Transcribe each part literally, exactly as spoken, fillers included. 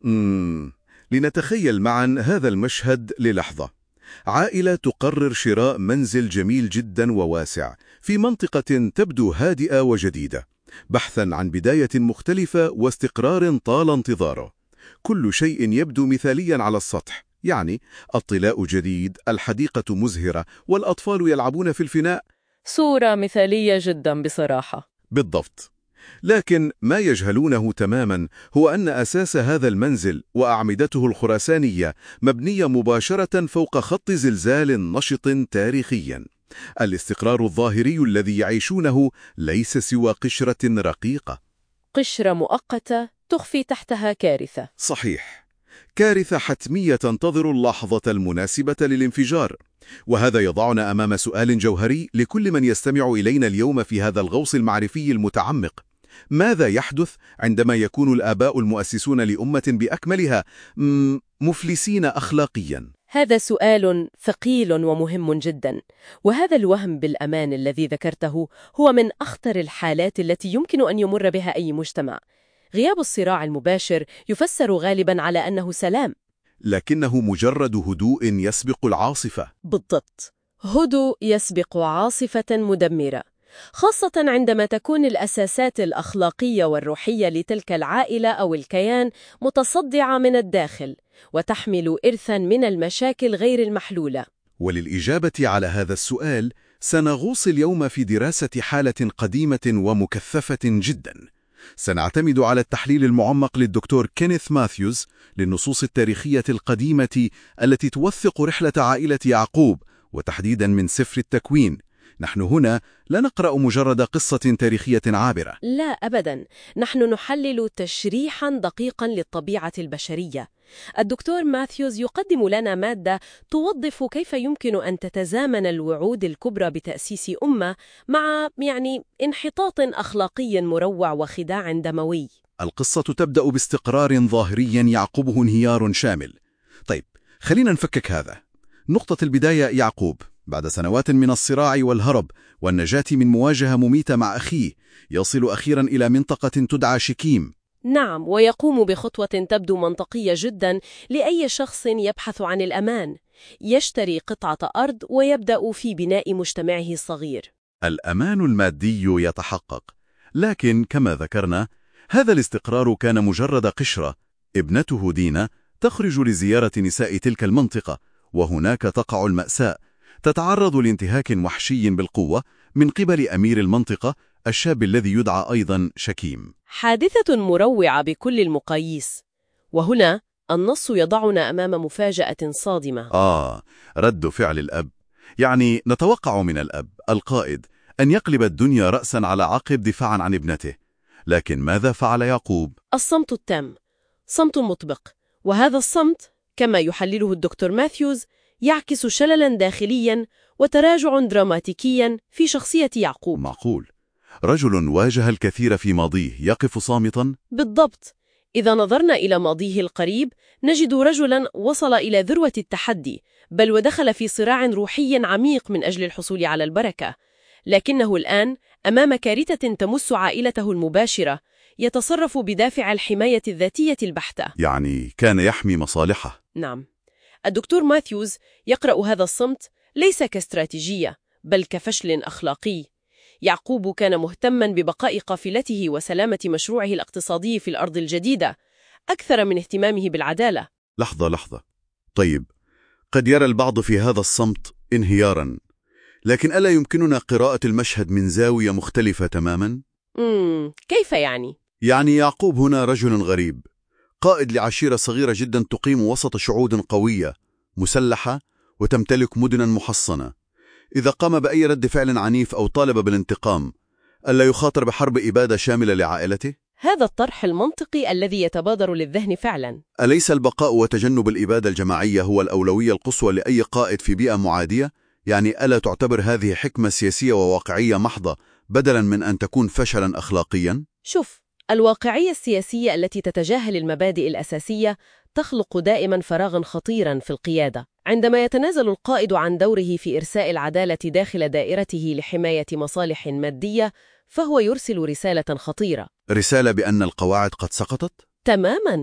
مم. لنتخيل معا هذا المشهد للحظة. عائلة تقرر شراء منزل جميل جدا وواسع في منطقة تبدو هادئة وجديدة، بحثا عن بداية مختلفة واستقرار طال انتظاره. كل شيء يبدو مثاليا على السطح، يعني الطلاء جديد، الحديقة مزهرة، والأطفال يلعبون في الفناء. صورة مثالية جدا بصراحة. بالضبط. لكن ما يجهلونه تماما هو أن أساس هذا المنزل وأعمدته الخرسانية مبنية مباشرة فوق خط زلزال نشط تاريخيا. الاستقرار الظاهري الذي يعيشونه ليس سوى قشرة رقيقة، قشرة مؤقتة تخفي تحتها كارثة. صحيح، كارثة حتمية تنتظر اللحظة المناسبة للانفجار. وهذا يضعنا أمام سؤال جوهري لكل من يستمع إلينا اليوم في هذا الغوص المعرفي المتعمق: ماذا يحدث عندما يكون الآباء المؤسسون لأمة بأكملها مفلسين أخلاقياً؟ هذا سؤال ثقيل ومهم جدا، وهذا الوهم بالأمان الذي ذكرته هو من أخطر الحالات التي يمكن أن يمر بها أي مجتمع. غياب الصراع المباشر يفسر غالبا على أنه سلام، لكنه مجرد هدوء يسبق العاصفة. بالضبط، هدوء يسبق عاصفة مدمرة، خاصة عندما تكون الأساسات الأخلاقية والروحية لتلك العائلة أو الكيان متصدعة من الداخل وتحمل إرثاً من المشاكل غير المحلولة. وللإجابة على هذا السؤال سنغوص اليوم في دراسة حالة قديمة ومكثفة جداً. سنعتمد على التحليل المعمق للدكتور كينيث ماثيوز للنصوص التاريخية القديمة التي توثق رحلة عائلة يعقوب، وتحديداً من سفر التكوين. نحن هنا لا نقرأ مجرد قصة تاريخية عابرة، لا أبداً، نحن نحلل تشريحاً دقيقاً للطبيعة البشرية. الدكتور ماثيوز يقدم لنا مادة توظف كيف يمكن أن تتزامن الوعود الكبرى بتأسيس أمة مع يعني انحطاط أخلاقي مروع وخداع دموي. القصة تبدأ باستقرار ظاهري يعقبه انهيار شامل. طيب، خلينا نفكك هذا. نقطة البداية يعقوب بعد سنوات من الصراع والهرب والنجاة من مواجهة مميتة مع أخيه، يصل أخيرا إلى منطقة تدعى شكيم. نعم، ويقوم بخطوة تبدو منطقية جدا لأي شخص يبحث عن الأمان. يشتري قطعة أرض ويبدأ في بناء مجتمعه الصغير. الأمان المادي يتحقق، لكن كما ذكرنا هذا الاستقرار كان مجرد قشرة. ابنته دينا تخرج لزيارة نساء تلك المنطقة، وهناك تقع المأساة. تتعرض لانتهاك وحشي بالقوة من قبل أمير المنطقة الشاب الذي يدعى أيضا شكيم. حادثة مروعة بكل المقاييس، وهنا النص يضعنا أمام مفاجأة صادمة. آه، رد فعل الأب. يعني نتوقع من الأب القائد أن يقلب الدنيا رأسا على عقب دفاعا عن ابنته، لكن ماذا فعل يعقوب؟ الصمت التام، صمت مطبق، وهذا الصمت كما يحلله الدكتور ماثيوز يعكس شللا داخليا وتراجع دراماتيكيا في شخصية يعقوب. معقول، رجل واجه الكثير في ماضيه يقف صامتا؟ بالضبط. إذا نظرنا إلى ماضيه القريب نجد رجلا وصل إلى ذروة التحدي، بل ودخل في صراع روحي عميق من أجل الحصول على البركة، لكنه الآن أمام كارثة تمس عائلته المباشرة يتصرف بدافع الحماية الذاتية البحتة. يعني كان يحمي مصالحه. نعم. الدكتور ماثيوز يقرأ هذا الصمت ليس كاستراتيجية بل كفشل أخلاقي. يعقوب كان مهتما ببقاء قافلته وسلامة مشروعه الاقتصادي في الأرض الجديدة أكثر من اهتمامه بالعدالة. لحظة لحظة، طيب، قد يرى البعض في هذا الصمت انهيارا، لكن ألا يمكننا قراءة المشهد من زاوية مختلفة تماما؟ مم. كيف يعني؟ يعني يعقوب هنا رجل غريب، قائد لعشيرة صغيرة جدا تقيم وسط شعوب قوية مسلحة وتمتلك مدنا محصنة. إذا قام بأي رد فعل عنيف أو طالب بالانتقام، ألا يخاطر بحرب إبادة شاملة لعائلته؟ هذا الطرح المنطقي الذي يتبادر للذهن فعلا. أليس البقاء وتجنب الإبادة الجماعية هو الأولوية القصوى لأي قائد في بيئة معادية؟ يعني ألا تعتبر هذه حكمة سياسية وواقعية محضة بدلا من أن تكون فشلا أخلاقيا؟ شوف، الواقعية السياسية التي تتجاهل المبادئ الأساسية تخلق دائما فراغا خطيرا في القيادة. عندما يتنازل القائد عن دوره في إرساء العدالة داخل دائرته لحماية مصالح مادية، فهو يرسل رسالة خطيرة. رسالة بأن القواعد قد سقطت؟ تماما.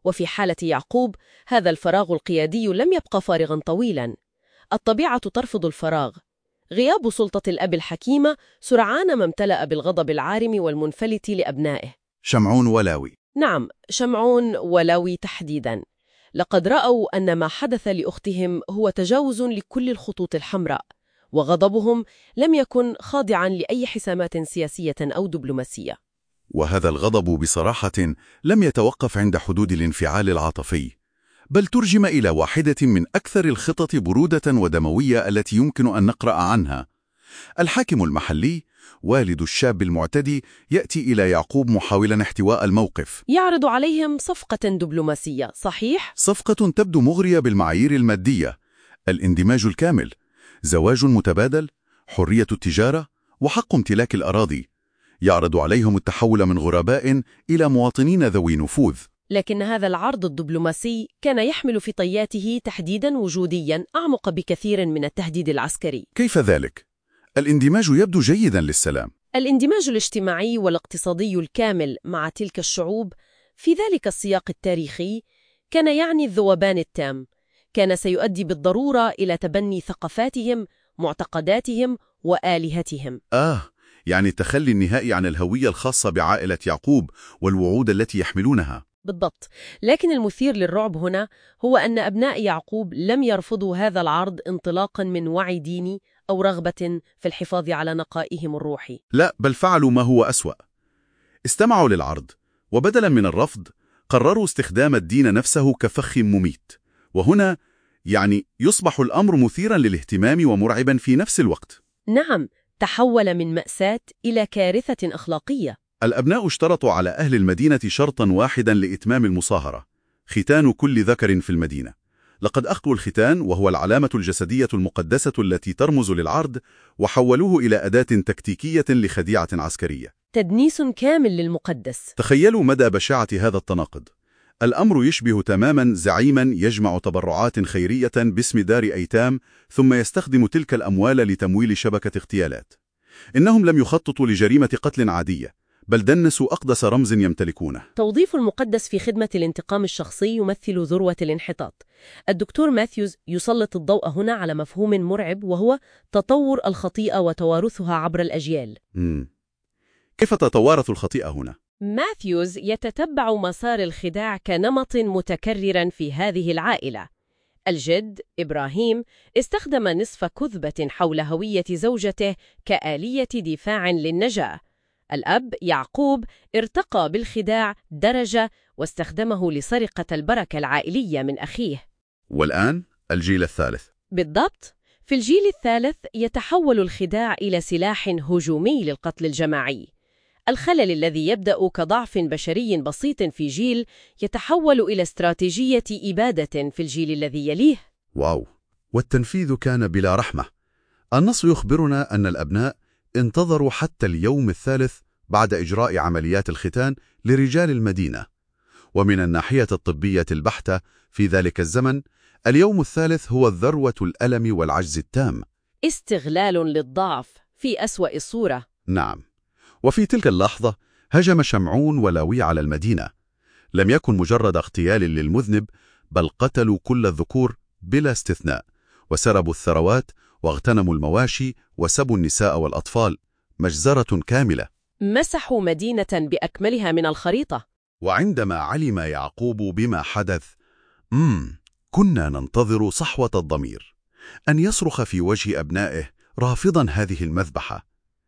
وفي حالة يعقوب هذا الفراغ القيادي لم يبقى فارغا طويلا. الطبيعة ترفض الفراغ. غياب سلطة الأب الحكيمة سرعان ما امتلأ بالغضب العارم والمنفلت لأبنائه. شمعون ولاوي. نعم، شمعون ولاوي تحديدا. لقد رأوا أن ما حدث لأختهم هو تجاوز لكل الخطوط الحمراء، وغضبهم لم يكن خاضعا لأي حسامات سياسية أو دبلوماسية. وهذا الغضب بصراحة لم يتوقف عند حدود الانفعال العاطفي، بل ترجم إلى واحدة من أكثر الخطط برودة ودموية التي يمكن أن نقرأ عنها. الحاكم المحلي والد الشاب المعتدي يأتي إلى يعقوب محاولا احتواء الموقف. يعرض عليهم صفقة دبلوماسية، صحيح؟ صفقة تبدو مغرية بالمعايير المادية: الاندماج الكامل، زواج متبادل، حرية التجارة، وحق امتلاك الأراضي. يعرض عليهم التحول من غرباء إلى مواطنين ذوي نفوذ. لكن هذا العرض الدبلوماسي كان يحمل في طياته تحديداً وجودياً أعمق بكثير من التهديد العسكري. كيف ذلك؟ الاندماج يبدو جيداً للسلام. الاندماج الاجتماعي والاقتصادي الكامل مع تلك الشعوب في ذلك السياق التاريخي كان يعني الذوبان التام. كان سيؤدي بالضرورة إلى تبني ثقافاتهم، معتقداتهم وآلهتهم. آه، يعني التخلي النهائي عن الهوية الخاصة بعائلة يعقوب والوعود التي يحملونها. بالضبط. لكن المثير للرعب هنا هو أن أبناء يعقوب لم يرفضوا هذا العرض انطلاقاً من وعي ديني أو رغبة في الحفاظ على نقائهم الروحي. لا، بل فعلوا ما هو أسوأ. استمعوا للعرض، وبدلاً من الرفض قرروا استخدام الدين نفسه كفخ مميت. وهنا يعني يصبح الأمر مثيراً للاهتمام ومرعباً في نفس الوقت. نعم، تحول من مأساة إلى كارثة أخلاقية. الأبناء اشترطوا على أهل المدينة شرطاً واحداً لإتمام المصاهرة: ختان كل ذكر في المدينة. لقد أخذوا الختان، وهو العلامة الجسدية المقدسة التي ترمز للعرض، وحولوه إلى أداة تكتيكية لخديعة عسكرية. تدنيس كامل للمقدس. تخيلوا مدى بشاعة هذا التناقض. الأمر يشبه تماماً زعيماً يجمع تبرعات خيرية باسم دار أيتام، ثم يستخدم تلك الأموال لتمويل شبكة اغتيالات. إنهم لم يخططوا لجريمة قتل عادية، بل دنسوا أقدس رمز يمتلكونه. توظيف المقدس في خدمة الانتقام الشخصي يمثل ذروة الانحطاط. الدكتور ماثيوز يسلط الضوء هنا على مفهوم مرعب، وهو تطور الخطيئة وتوارثها عبر الأجيال. مم. كيف تتوارث الخطيئة هنا؟ ماثيوز يتتبع مسار الخداع كنمط متكرر في هذه العائلة. الجد إبراهيم استخدم نصف كذبة حول هوية زوجته كآلية دفاع للنجاة. الأب يعقوب ارتقى بالخداع درجة واستخدمه لسرقة البركة العائلية من أخيه. والآن الجيل الثالث. بالضبط. في الجيل الثالث يتحول الخداع إلى سلاح هجومي للقتل الجماعي. الخلل الذي يبدأ كضعف بشري بسيط في جيل يتحول إلى استراتيجية إبادة في الجيل الذي يليه. واو، والتنفيذ كان بلا رحمة. النص يخبرنا أن الأبناء انتظروا حتى اليوم الثالث بعد إجراء عمليات الختان لرجال المدينة. ومن الناحية الطبية البحتة في ذلك الزمن، اليوم الثالث هو الذروة الألم والعجز التام. استغلال للضعف في أسوأ الصورة. نعم. وفي تلك اللحظة هجم شمعون ولاوي على المدينة. لم يكن مجرد اغتيال للمذنب، بل قتلوا كل الذكور بلا استثناء، وسربوا الثروات واغتنموا المواشي وسبوا النساء والأطفال. مجزرة كاملة. مسحوا مدينة بأكملها من الخريطة. وعندما علم يعقوب بما حدث، مم كنا ننتظر صحوة الضمير، أن يصرخ في وجه أبنائه رافضا هذه المذبحة.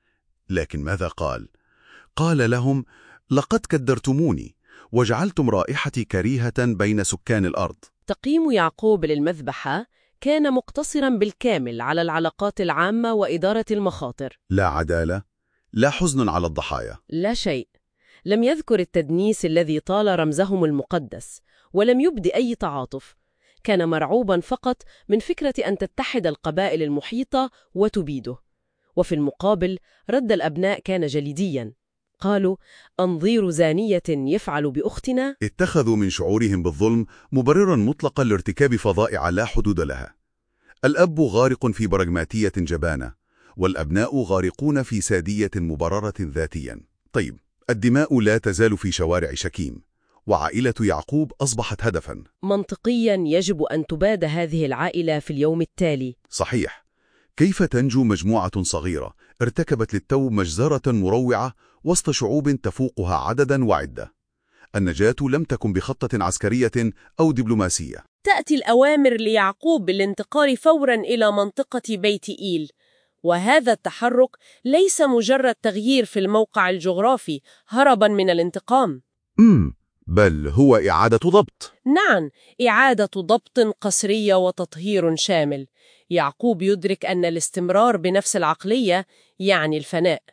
لكن ماذا قال؟ قال لهم: لقد كدرتموني وجعلتم رائحتي كريهة بين سكان الأرض. تقييم يعقوب للمذبحة كان مقتصرا بالكامل على العلاقات العامة وإدارة المخاطر. لا عدالة، لا حزن على الضحايا، لا شيء. لم يذكر التدنيس الذي طال رمزهم المقدس، ولم يبد أي تعاطف. كان مرعوبا فقط من فكرة أن تتحد القبائل المحيطة وتبيده. وفي المقابل رد الأبناء كان جليديا. قالوا: أنظير زانية يفعل بأختنا. اتخذوا من شعورهم بالظلم مبررا مطلقا لارتكاب فظائع لا حدود لها. الأب غارق في براغماتية جبانة، والأبناء غارقون في سادية مبررة ذاتيا. طيب، الدماء لا تزال في شوارع شكيم، وعائلة يعقوب أصبحت هدفاً. منطقياً يجب أن تباد هذه العائلة في اليوم التالي. صحيح. كيف تنجو مجموعة صغيرة ارتكبت للتو مجزرة مروعة وسط شعوب تفوقها عدداً وعدة؟ النجاة لم تكن بخطة عسكرية أو دبلوماسية. تأتي الأوامر ليعقوب بالانتقال فوراً إلى منطقة بيت إيل، وهذا التحرك ليس مجرد تغيير في الموقع الجغرافي هرباً من الانتقام. امم بل هو إعادة ضبط. نعم، إعادة ضبط قسرية وتطهير شامل. يعقوب يدرك أن الاستمرار بنفس العقلية يعني الفناء،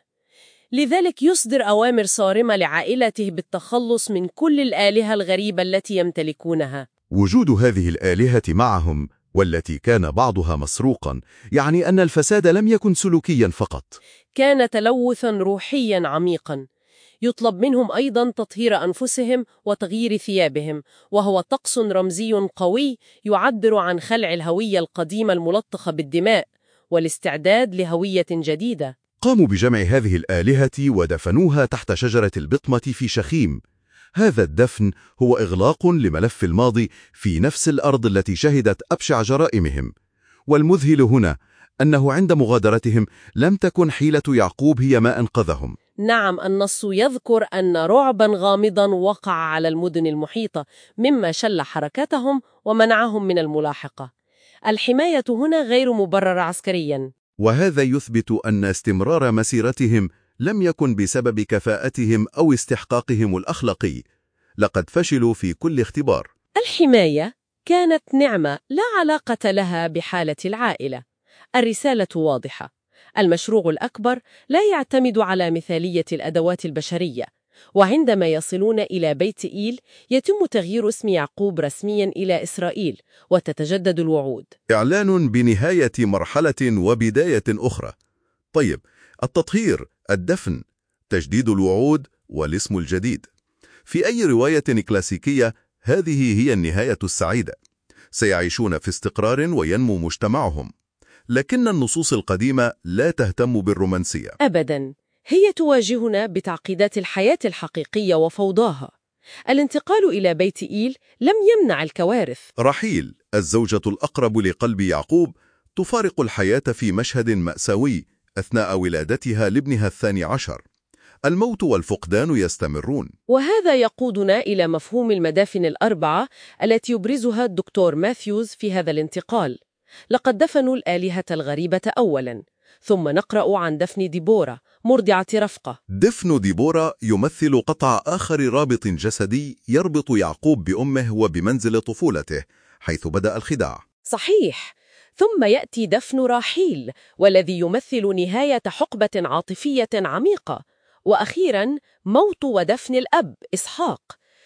لذلك يصدر أوامر صارمة لعائلته بالتخلص من كل الآلهة الغريبة التي يمتلكونها. وجود هذه الآلهة معهم والتي كان بعضها مسروقا يعني أن الفساد لم يكن سلوكيا فقط، كان تلوثا روحيا عميقا. يطلب منهم أيضا تطهير أنفسهم وتغيير ثيابهم، وهو طقس رمزي قوي يعبر عن خلع الهوية القديمة الملطخة بالدماء والاستعداد لهوية جديدة. قاموا بجمع هذه الآلهة ودفنوها تحت شجرة البطمة في شخيم. هذا الدفن هو إغلاق لملف الماضي في نفس الأرض التي شهدت أبشع جرائمهم. والمذهل هنا أنه عند مغادرتهم لم تكن حيلة يعقوب هي ما أنقذهم. نعم، النص يذكر أن رعبا غامضا وقع على المدن المحيطة مما شل حركتهم ومنعهم من الملاحقة. الحماية هنا غير مبررة عسكريا، وهذا يثبت أن استمرار مسيرتهم لم يكن بسبب كفاءتهم أو استحقاقهم الأخلاقي. لقد فشلوا في كل اختبار. الحماية كانت نعمة لا علاقة لها بحالة العائلة. الرسالة واضحة: المشروع الأكبر لا يعتمد على مثالية الأدوات البشرية. وعندما يصلون إلى بيت إيل يتم تغيير اسم يعقوب رسميا إلى إسرائيل وتتجدد الوعود. إعلان بنهاية مرحلة وبداية أخرى. طيب، التطهير، الدفن، تجديد الوعود والاسم الجديد. في أي رواية كلاسيكية هذه هي النهاية السعيدة. سيعيشون في استقرار وينمو مجتمعهم. لكن النصوص القديمة لا تهتم بالرومانسية أبداً، هي تواجهنا بتعقيدات الحياة الحقيقية وفوضاها. الانتقال إلى بيت إيل لم يمنع الكوارث. رحيل، الزوجة الأقرب لقلب يعقوب، تفارق الحياة في مشهد مأساوي أثناء ولادتها لابنها الثاني عشر. الموت والفقدان يستمرون. وهذا يقودنا إلى مفهوم المدافن الأربعة التي يبرزها الدكتور ماثيوز في هذا الانتقال. لقد دفنوا الآلهة الغريبة أولاً، ثم نقرأ عن دفن ديبورا مرضعة رفقة. دفن ديبورا يمثل قطع آخر رابط جسدي يربط يعقوب بأمه وبمنزل طفولته حيث بدأ الخداع. صحيح. ثم يأتي دفن راحيل، والذي يمثل نهاية حقبة عاطفية عميقة. وأخيراً موت ودفن الأب إسحاق.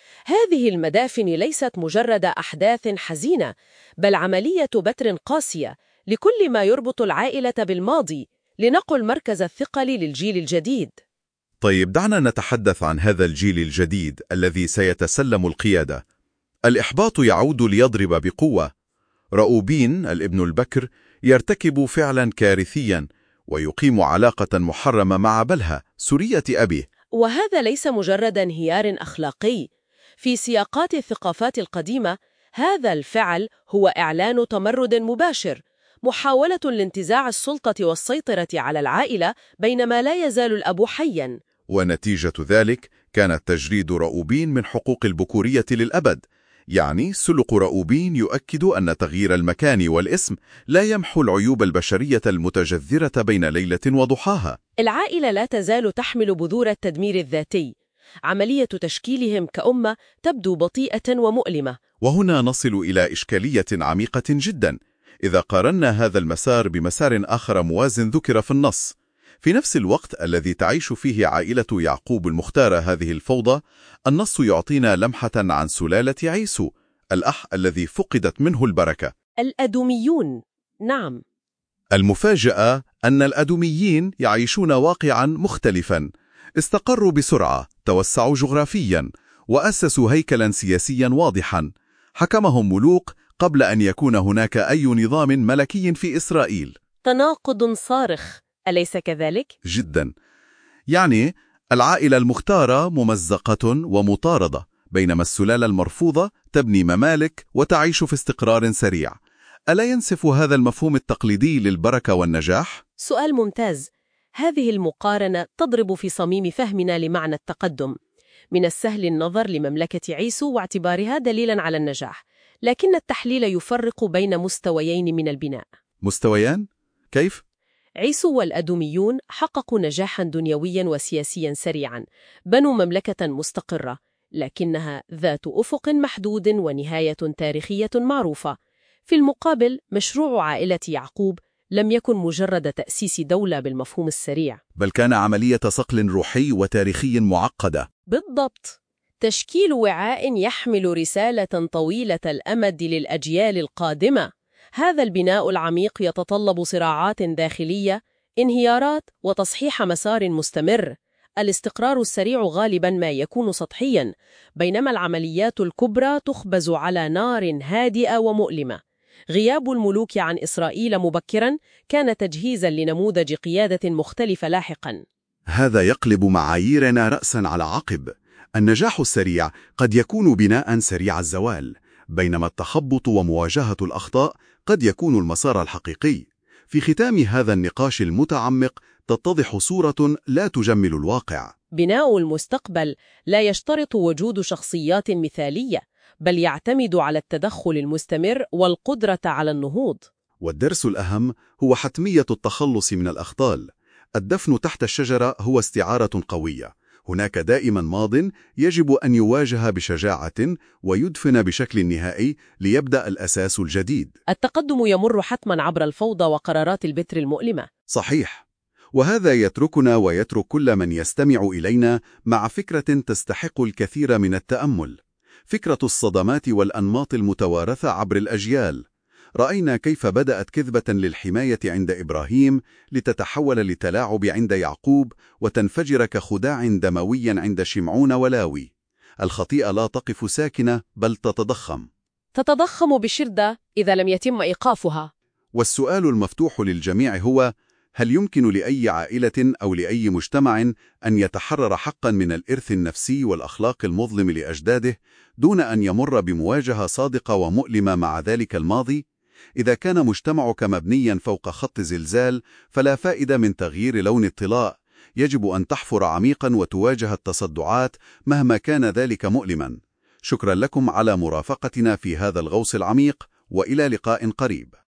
هذه المدافن ليست مجرد أحداث حزينة، بل عملية بتر قاسية لكل ما يربط العائلة بالماضي لنقل مركز الثقل للجيل الجديد. طيب، دعنا نتحدث عن هذا الجيل الجديد الذي سيتسلم القيادة. الإحباط يعود ليضرب بقوة. رأوبين الابن البكر يرتكب فعلا كارثيا ويقيم علاقة محرمة مع بلها سورية أبيه. وهذا ليس مجرد انهيار أخلاقي. في سياقات الثقافات القديمة هذا الفعل هو إعلان تمرد مباشر، محاولة لانتزاع السلطة والسيطرة على العائلة بينما لا يزال الأب حياً. ونتيجة ذلك كانت تجريد رأوبين من حقوق البكورية للأبد. يعني سلق رأوبين يؤكد أن تغيير المكان والاسم لا يمحو العيوب البشرية المتجذرة بين ليلة وضحاها. العائلة لا تزال تحمل بذور التدمير الذاتي. عملية تشكيلهم كأمة تبدو بطيئة ومؤلمة. وهنا نصل إلى إشكالية عميقة جدا إذا قارنا هذا المسار بمسار آخر موازن ذكر في النص. في نفس الوقت الذي تعيش فيه عائلة يعقوب المختارة هذه الفوضى، النص يعطينا لمحة عن سلالة عيسو، الأح الذي فقدت منه البركة. الأدوميون، نعم. المفاجأة أن الأدوميين يعيشون واقعا مختلفا. استقروا بسرعة، توسعوا جغرافيا، وأسسوا هيكلا سياسيا واضحا. حكمهم ملوك قبل أن يكون هناك أي نظام ملكي في إسرائيل. تناقض صارخ، أليس كذلك؟ جدا. يعني العائلة المختارة ممزقة ومطاردة، بينما السلالة المرفوضة تبني ممالك وتعيش في استقرار سريع. ألا ينسف هذا المفهوم التقليدي للبركة والنجاح؟ سؤال ممتاز. هذه المقارنة تضرب في صميم فهمنا لمعنى التقدم. من السهل النظر لمملكة عيسو واعتبارها دليلاً على النجاح، لكن التحليل يفرق بين مستويين من البناء. مستويان؟ كيف؟ عيسو والأدوميون حققوا نجاحاً دنيوياً وسياسياً سريعاً، بنوا مملكة مستقرة، لكنها ذات أفق محدود ونهاية تاريخية معروفة. في المقابل، مشروع عائلة يعقوب لم يكن مجرد تأسيس دولة بالمفهوم السريع، بل كان عملية صقل روحي وتاريخي معقدة. بالضبط، تشكيل وعاء يحمل رسالة طويلة الأمد للأجيال القادمة. هذا البناء العميق يتطلب صراعات داخلية، انهيارات، وتصحيح مسار مستمر. الاستقرار السريع غالباً ما يكون سطحياً، بينما العمليات الكبرى تخبز على نار هادئة ومؤلمة. غياب الملوك عن إسرائيل مبكراً كان تجهيزاً لنموذج قيادة مختلفة لاحقاً. هذا يقلب معاييرنا رأساً على عقب. النجاح السريع قد يكون بناء سريع الزوال، بينما التخبط ومواجهة الأخطاء قد يكون المسار الحقيقي. في ختام هذا النقاش المتعمق تتضح صورة لا تجمل الواقع. بناء المستقبل لا يشترط وجود شخصيات مثالية، بل يعتمد على التدخل المستمر والقدرة على النهوض. والدرس الأهم هو حتمية التخلص من الأخطال. الدفن تحت الشجرة هو استعارة قوية. هناك دائما ماضٍ يجب أن يواجه بشجاعة ويدفن بشكل نهائي ليبدأ الأساس الجديد. التقدم يمر حتما عبر الفوضى وقرارات البتر المؤلمة. صحيح. وهذا يتركنا ويترك كل من يستمع إلينا مع فكرة تستحق الكثير من التأمل. فكرة الصدمات والأنماط المتوارثة عبر الأجيال. رأينا كيف بدأت كذبة للحماية عند إبراهيم لتتحول لتلاعب عند يعقوب وتنفجر كخداع دموي عند شمعون ولاوي. الخطيئة لا تقف ساكنة بل تتضخم. تتضخم بشدة إذا لم يتم إيقافها. والسؤال المفتوح للجميع هو: هل يمكن لأي عائلة أو لأي مجتمع أن يتحرر حقا من الإرث النفسي والأخلاق المظلم لأجداده دون أن يمر بمواجهة صادقة ومؤلمة مع ذلك الماضي؟ إذا كان مجتمعك مبنيا فوق خط زلزال فلا فائدة من تغيير لون الطلاء. يجب أن تحفر عميقا وتواجه التصدعات مهما كان ذلك مؤلما. شكرا لكم على مرافقتنا في هذا الغوص العميق، وإلى لقاء قريب.